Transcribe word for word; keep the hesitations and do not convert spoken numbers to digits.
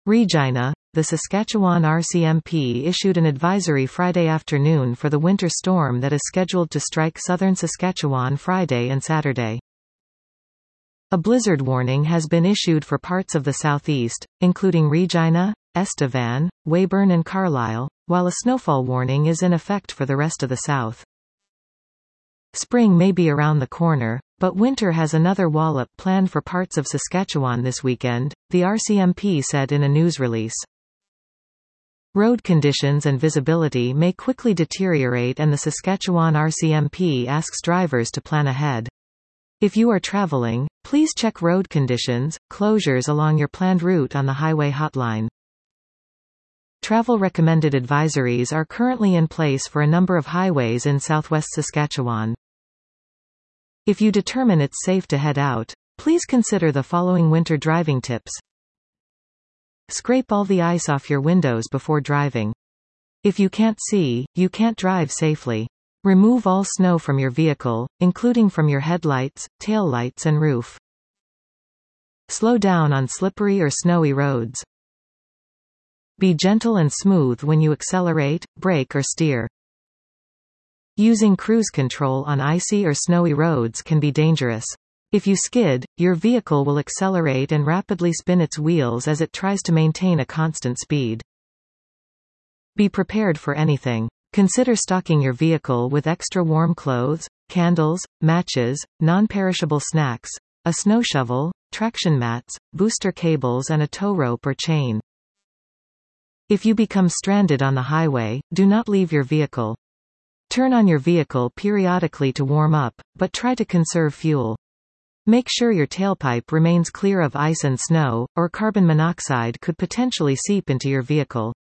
Regina, the Saskatchewan R C M P issued an advisory Friday afternoon for the winter storm that is scheduled to strike southern Saskatchewan Friday and Saturday. A blizzard warning has been issued for parts of the southeast, including Regina, Estevan, Weyburn and Carlisle, while a snowfall warning is in effect for the rest of the south. Spring may be around the corner, but winter has another wallop planned for parts of Saskatchewan this weekend, the R C M P said in a news release. Road conditions and visibility may quickly deteriorate, and the Saskatchewan R C M P asks drivers to plan ahead. If you are traveling, please check road conditions, closures along your planned route on the highway hotline. Travel recommended advisories are currently in place for a number of highways in southwest Saskatchewan. If you determine it's safe to head out, please consider the following winter driving tips. Scrape all the ice off your windows before driving. If you can't see, you can't drive safely. Remove all snow from your vehicle, including from your headlights, taillights and roof. Slow down on slippery or snowy roads. Be gentle and smooth when you accelerate, brake or steer. Using cruise control on icy or snowy roads can be dangerous. If you skid, your vehicle will accelerate and rapidly spin its wheels as it tries to maintain a constant speed. Be prepared for anything. Consider stocking your vehicle with extra warm clothes, candles, matches, non-perishable snacks, a snow shovel, traction mats, booster cables and a tow rope or chain. If you become stranded on the highway, do not leave your vehicle. Turn on your vehicle periodically to warm up, but try to conserve fuel. Make sure your tailpipe remains clear of ice and snow, or carbon monoxide could potentially seep into your vehicle.